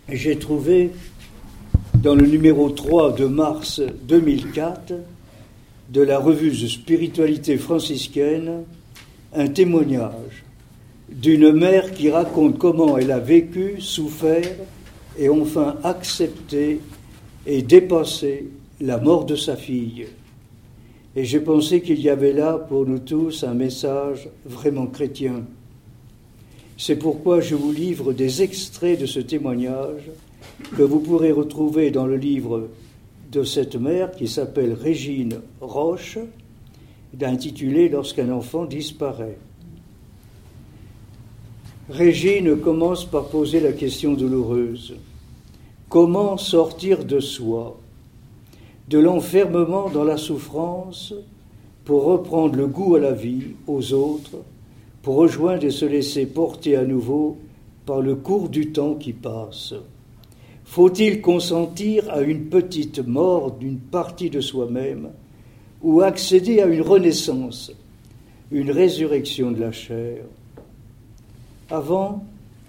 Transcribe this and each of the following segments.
J'ai trouvé dans le numéro 3 de mars 2004 de la revue de spiritualité franciscaine un témoignage d'une mère qui raconte comment elle a vécu, souffert et enfin accepté et dépassé la mort de sa fille. Et j'ai pensé qu'il y avait là pour nous tous un message vraiment chrétien. C'est pourquoi je vous livre des extraits de ce témoignage que vous pourrez retrouver dans le livre de cette mère qui s'appelle Régine Roche, intitulé « Lorsqu'un enfant disparaît ». Régine commence par poser la question douloureuse. Comment sortir de soi, de l'enfermement dans la souffrance, pour reprendre le goût à la vie, aux autres, pour rejoindre et se laisser porter à nouveau par le cours du temps qui passe? Faut-il consentir à une petite mort d'une partie de soi-même ou accéder à une renaissance, une résurrection de la chair? Avant,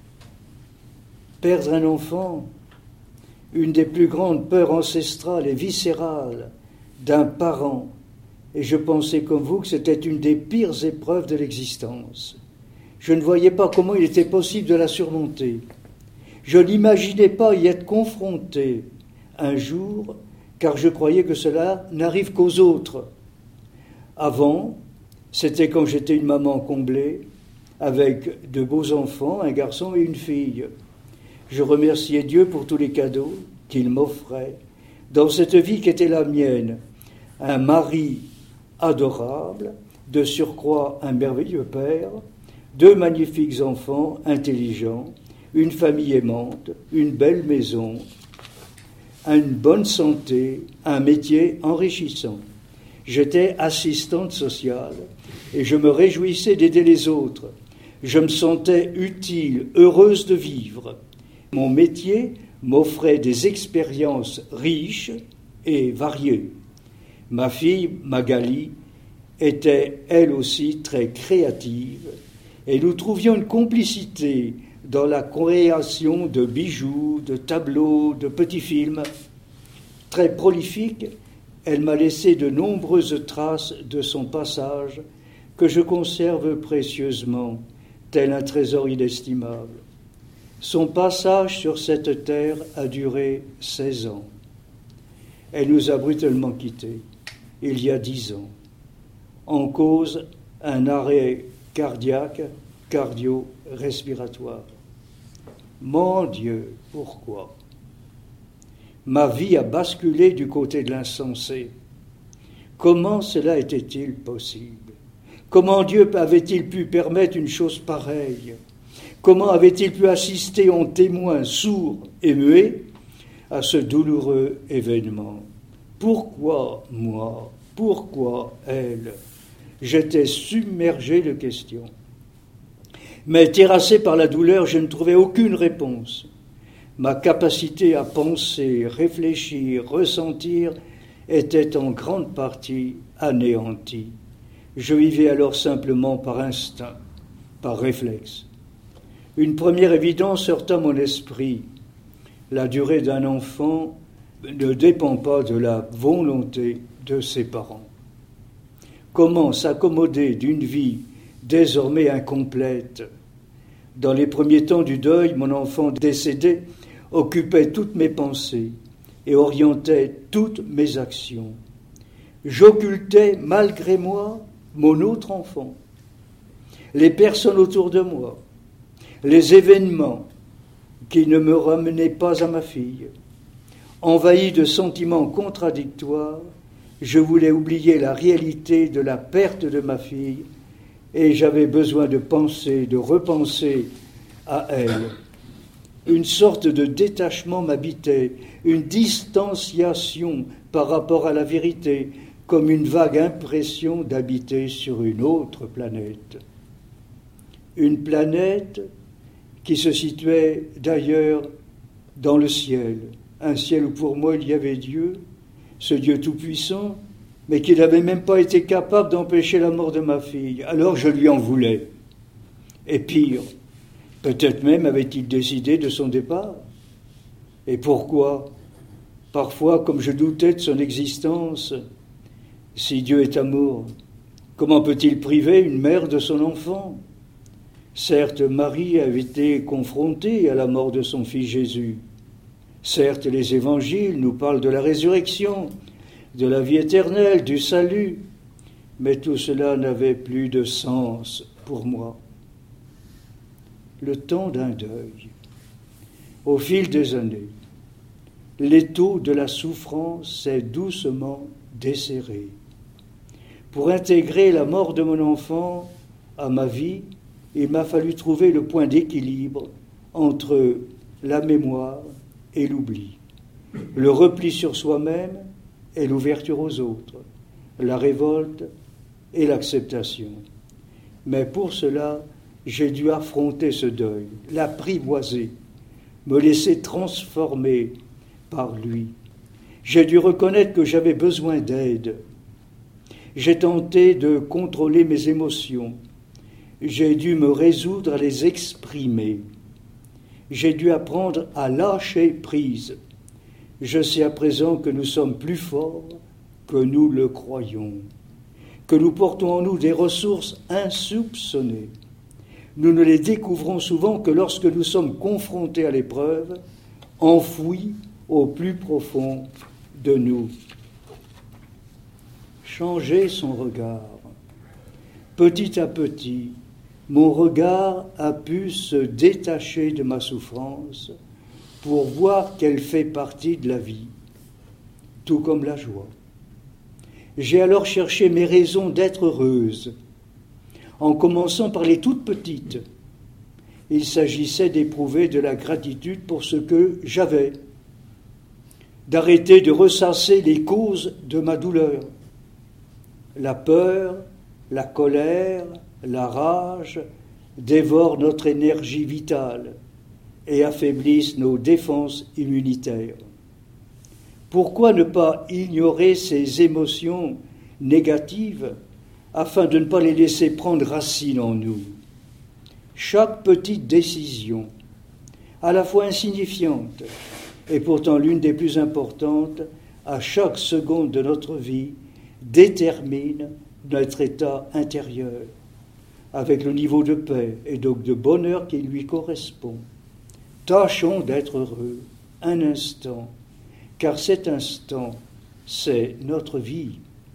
perdre un enfant, une des plus grandes peurs ancestrales et viscérales d'un parent, et je pensais comme vous que c'était une des pires épreuves de l'existence. Je ne voyais pas comment il était possible de la surmonter. Je n'imaginais pas y être confronté un jour, car je croyais que cela n'arrive qu'aux autres. Avant, c'était quand j'étais une maman comblée, avec de beaux enfants, un garçon et une fille. Je remerciais Dieu pour tous les cadeaux qu'il m'offrait dans cette vie qui était la mienne. Un mari adorable, de surcroît un merveilleux père, 2 magnifiques enfants intelligents, une famille aimante, une belle maison, une bonne santé, un métier enrichissant. J'étais assistante sociale et je me réjouissais d'aider les autres. Je me sentais utile, heureuse de vivre. Mon métier m'offrait des expériences riches et variées. Ma fille, Magali, était elle aussi très créative et nous trouvions une complicité dans la création de bijoux, de tableaux, de petits films. Très prolifique, elle m'a laissé de nombreuses traces de son passage que je conserve précieusement, tel un trésor inestimable. Son passage sur cette terre a duré 16 ans. Elle nous a brutalement quittés, il y a 10 ans. En cause, un arrêt cardiaque, cardio-respiratoire. Mon Dieu, pourquoi? Ma vie a basculé du côté de l'insensé. Comment cela était-il possible? Comment Dieu avait-il pu permettre une chose pareille? Comment avait-il pu assister en témoin sourd et muet à ce douloureux événement? Pourquoi moi? Pourquoi elle? J'étais submergé de questions. Mais terrassé par la douleur, je ne trouvais aucune réponse. Ma capacité à penser, réfléchir, ressentir était en grande partie anéantie. Je vivais alors simplement par instinct, par réflexe. Une première évidence heurta mon esprit. La durée d'un enfant ne dépend pas de la volonté de ses parents. Comment s'accommoder d'une vie désormais incomplète? Dans les premiers temps du deuil, mon enfant décédé occupait toutes mes pensées et orientait toutes mes actions. J'occultais, malgré moi, mon autre enfant, les personnes autour de moi, les événements qui ne me ramenaient pas à ma fille. Envahi de sentiments contradictoires, je voulais oublier la réalité de la perte de ma fille et j'avais besoin de penser, de repenser à elle. Une sorte de détachement m'habitait, une distanciation par rapport à la vérité, comme une vague impression d'habiter sur une autre planète. Une planète qui se situait d'ailleurs dans le ciel, un ciel où pour moi il y avait Dieu, ce Dieu tout-puissant, mais qui n'avait même pas été capable d'empêcher la mort de ma fille. Alors je lui en voulais. Et pire, peut-être même avait-il décidé de son départ. Et pourquoi? Parfois, comme je doutais de son existence, si Dieu est amour, comment peut-il priver une mère de son enfant? Certes, Marie a été confrontée à la mort de son fils Jésus. Certes, les évangiles nous parlent de la résurrection, de la vie éternelle, du salut, mais tout cela n'avait plus de sens pour moi. Le temps d'un deuil. Au fil des années, l'étau de la souffrance s'est doucement desserré. Pour intégrer la mort de mon enfant à ma vie, il m'a fallu trouver le point d'équilibre entre la mémoire et l'oubli, le repli sur soi-même et l'ouverture aux autres, la révolte et l'acceptation. Mais pour cela, j'ai dû affronter ce deuil, l'apprivoiser, me laisser transformer par lui. J'ai dû reconnaître que j'avais besoin d'aide. J'ai tenté de contrôler mes émotions. J'ai dû me résoudre à les exprimer. J'ai dû apprendre à lâcher prise. Je sais à présent que nous sommes plus forts que nous le croyons, que nous portons en nous des ressources insoupçonnées. Nous ne les découvrons souvent que lorsque nous sommes confrontés à l'épreuve, enfouis au plus profond de nous. Changer son regard. Petit à petit, mon regard a pu se détacher de ma souffrance pour voir qu'elle fait partie de la vie, tout comme la joie. J'ai alors cherché mes raisons d'être heureuse, en commençant par les toutes petites. Il s'agissait d'éprouver de la gratitude pour ce que j'avais, d'arrêter de ressasser les causes de ma douleur. La peur, la colère, la rage dévorent notre énergie vitale et affaiblissent nos défenses immunitaires. Pourquoi ne pas ignorer ces émotions négatives afin de ne pas les laisser prendre racine en nous? Chaque petite décision, à la fois insignifiante et pourtant l'une des plus importantes, à chaque seconde de notre vie, détermine notre état intérieur, avec le niveau de paix et donc de bonheur qui lui correspond. Tâchons d'être heureux un instant, car cet instant, c'est notre vie.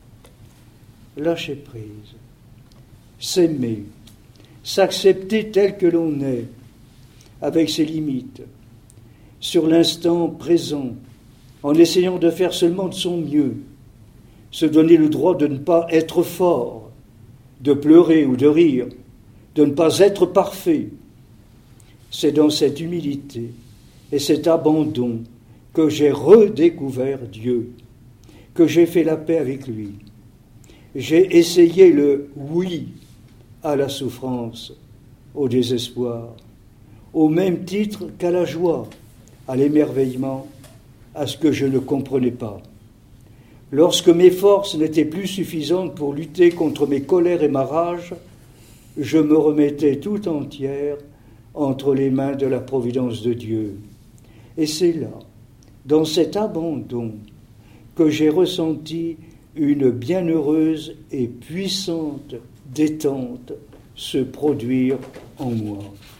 Lâcher prise, s'aimer, s'accepter tel que l'on est, avec ses limites, sur l'instant présent, en essayant de faire seulement de son mieux, se donner le droit de ne pas être fort, de pleurer ou de rire, de ne pas être parfait. C'est dans cette humilité et cet abandon que j'ai redécouvert Dieu, que j'ai fait la paix avec lui. J'ai essayé le oui à la souffrance, au désespoir, au même titre qu'à la joie, à l'émerveillement, à ce que je ne comprenais pas. Lorsque mes forces n'étaient plus suffisantes pour lutter contre mes colères et ma rage, je me remettais tout entière entre les mains de la providence de Dieu. Et c'est là, dans cet abandon, que j'ai ressenti une bienheureuse et puissante détente se produire en moi.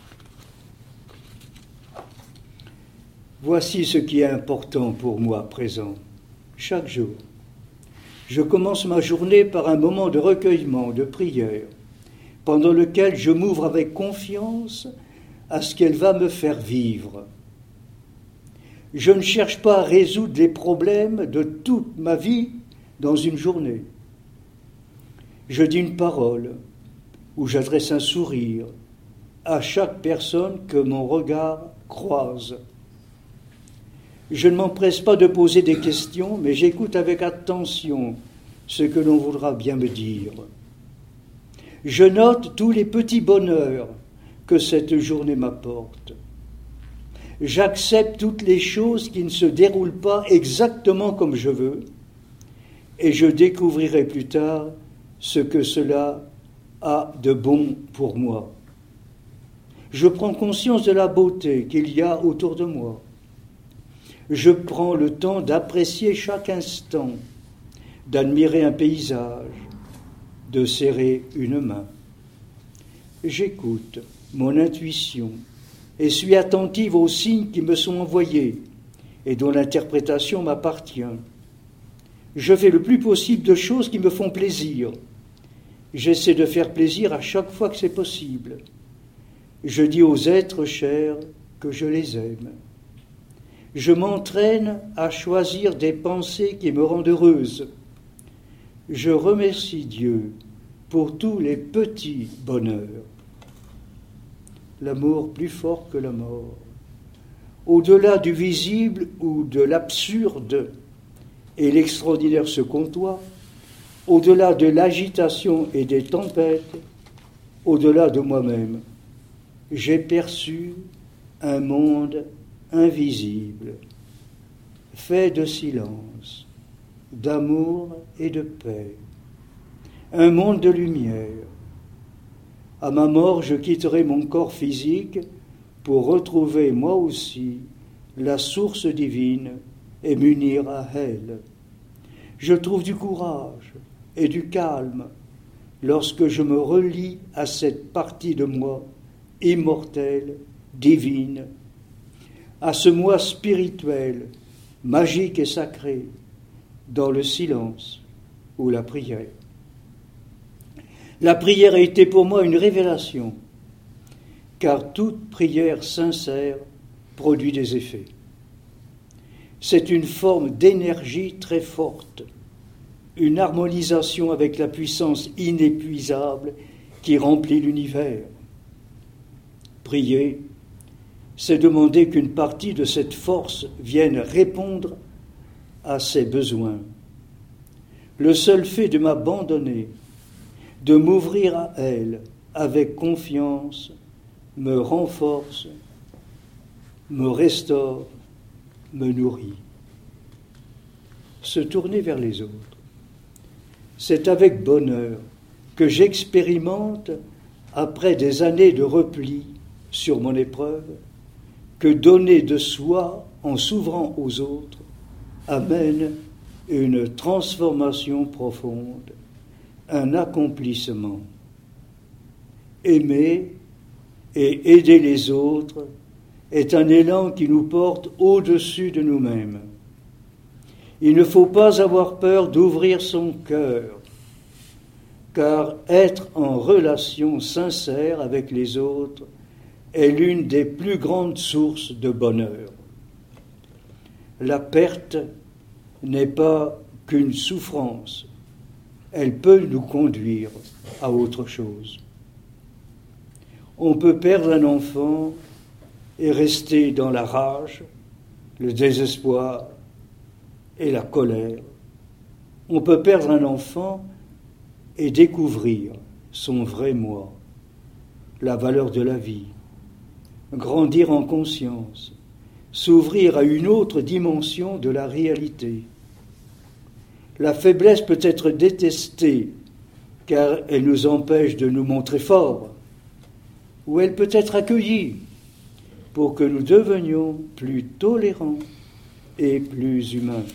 Voici ce qui est important pour moi à présent, chaque jour. Je commence ma journée par un moment de recueillement, de prière, pendant lequel je m'ouvre avec confiance à ce qu'elle va me faire vivre. Je ne cherche pas à résoudre les problèmes de toute ma vie dans une journée. Je dis une parole ou j'adresse un sourire à chaque personne que mon regard croise. Je ne m'empresse pas de poser des questions, mais j'écoute avec attention ce que l'on voudra bien me dire. Je note tous les petits bonheurs que cette journée m'apporte. J'accepte toutes les choses qui ne se déroulent pas exactement comme je veux, et je découvrirai plus tard ce que cela a de bon pour moi. Je prends conscience de la beauté qu'il y a autour de moi. Je prends le temps d'apprécier chaque instant, d'admirer un paysage, de serrer une main. J'écoute mon intuition et suis attentive aux signes qui me sont envoyés et dont l'interprétation m'appartient. Je fais le plus possible de choses qui me font plaisir. J'essaie de faire plaisir à chaque fois que c'est possible. Je dis aux êtres chers que je les aime. Je m'entraîne à choisir des pensées qui me rendent heureuse. Je remercie Dieu pour tous les petits bonheurs. L'amour plus fort que la mort. Au-delà du visible ou de l'absurde, et l'extraordinaire se côtoient, au-delà de l'agitation et des tempêtes, au-delà de moi-même, j'ai perçu un monde invisible, fait de silence, d'amour et de paix, un monde de lumière. À ma mort, je quitterai mon corps physique pour retrouver moi aussi la source divine et m'unir à elle. Je trouve du courage et du calme lorsque je me relie à cette partie de moi immortelle, divine, à ce moi spirituel, magique et sacré, dans le silence ou la prière. La prière a été pour moi une révélation, car toute prière sincère produit des effets. C'est une forme d'énergie très forte, une harmonisation avec la puissance inépuisable qui remplit l'univers. Prier, c'est demander qu'une partie de cette force vienne répondre à ses besoins. Le seul fait de m'abandonner, de m'ouvrir à elle avec confiance, me renforce, me restaure, me nourrit. Se tourner vers les autres, c'est avec bonheur que j'expérimente, après des années de repli sur mon épreuve, que donner de soi en s'ouvrant aux autres amène une transformation profonde, un accomplissement. Aimer et aider les autres est un élan qui nous porte au-dessus de nous-mêmes. Il ne faut pas avoir peur d'ouvrir son cœur, car être en relation sincère avec les autres est l'une des plus grandes sources de bonheur. La perte n'est pas qu'une souffrance, elle peut nous conduire à autre chose. On peut perdre un enfant et rester dans la rage, le désespoir et la colère. On peut perdre un enfant et découvrir son vrai moi, la valeur de la vie, grandir en conscience, s'ouvrir à une autre dimension de la réalité. La faiblesse peut être détestée car elle nous empêche de nous montrer forts, ou elle peut être accueillie pour que nous devenions plus tolérants et plus humains.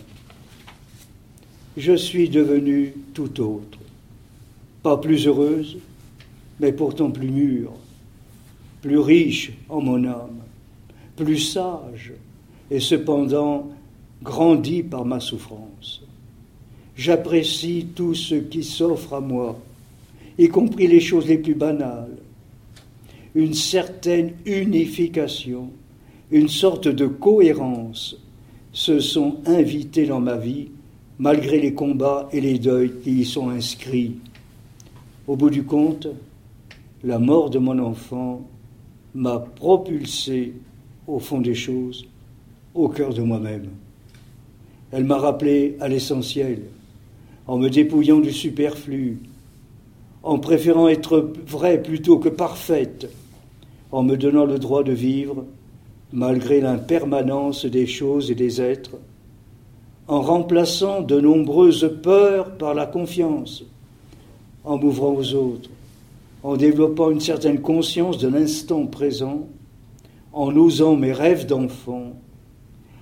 Je suis devenue tout autre, pas plus heureuse, mais pourtant plus mûre, plus riche en mon âme, plus sage et cependant grandi par ma souffrance. J'apprécie tout ce qui s'offre à moi, y compris les choses les plus banales. Une certaine unification, une sorte de cohérence se sont invités dans ma vie, malgré les combats et les deuils qui y sont inscrits. Au bout du compte, la mort de mon enfant m'a propulsé au fond des choses, au cœur de moi-même. Elle m'a rappelé à l'essentiel, en me dépouillant du superflu, en préférant être vraie plutôt que parfaite, en me donnant le droit de vivre malgré l'impermanence des choses et des êtres, en remplaçant de nombreuses peurs par la confiance, en m'ouvrant aux autres, en développant une certaine conscience de l'instant présent, en osant mes rêves d'enfant,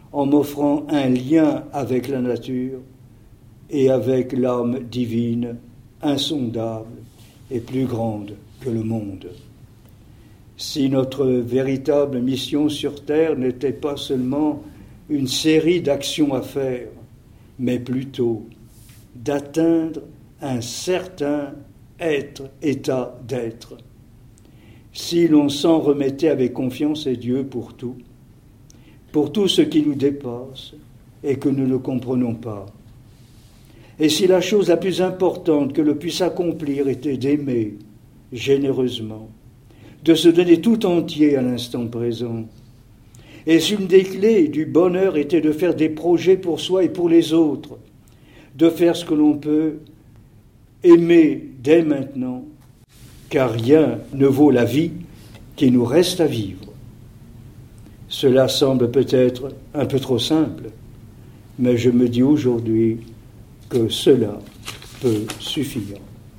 en m'offrant un lien avec la nature et avec l'âme divine, insondable et plus grande que le monde. Si notre véritable mission sur terre n'était pas seulement une série d'actions à faire, mais plutôt d'atteindre un certain état d'être, si l'on s'en remettait avec confiance à Dieu pour tout ce qui nous dépasse et que nous ne comprenons pas, et si la chose la plus importante que l'on puisse accomplir était d'aimer généreusement, de se donner tout entier à l'instant présent, et si une des clés du bonheur était de faire des projets pour soi et pour les autres, de faire ce que l'on peut, aimer dès maintenant, car rien ne vaut la vie qui nous reste à vivre. Cela semble peut-être un peu trop simple, mais je me dis aujourd'hui que cela peut suffire.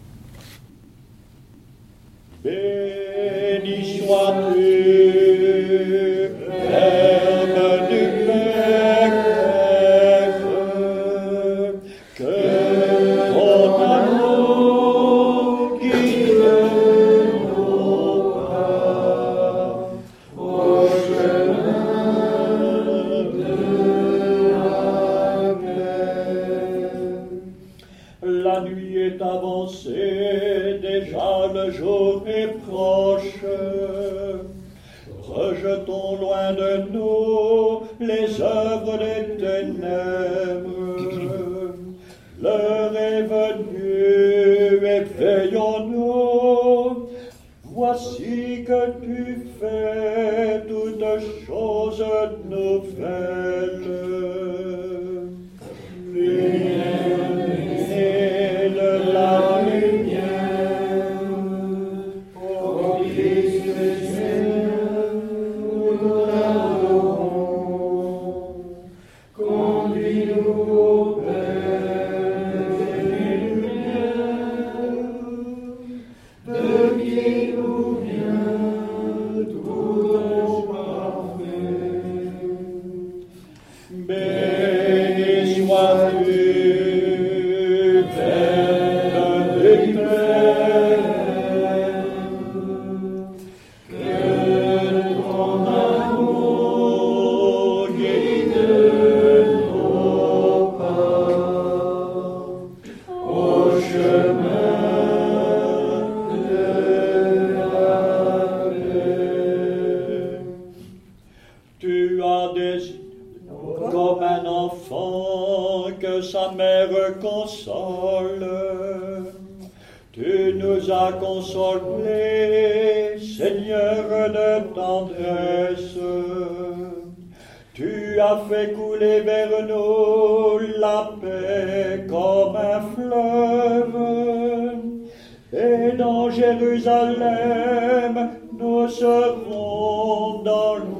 Béni sois-tu, Verbe du Père, que ton amour guide nos pas au chemin de la paix. La nuit est avancée, déjà le jour est proche. Rejetons loin de nous les œuvres des ténèbres. L'heure est venue, éveillons-nous. Voici que tu fais toutes choses nouvelles. Lumière de la lumière, ô Christ Seigneur, nous t'adorons. Conduis-nous au Père des lumières, de qui nous vient tout ton parfait. Béni sois-tu, Verbe du Père, que ton amour guide nos pas au chemin de la paix. Tu as désiré comme un enfant que sa mère console. Tu nous as consolés, Seigneur de tendresse. Tu as fait couler vers nous la paix comme un fleuve. Et dans Jérusalem, nous serons dans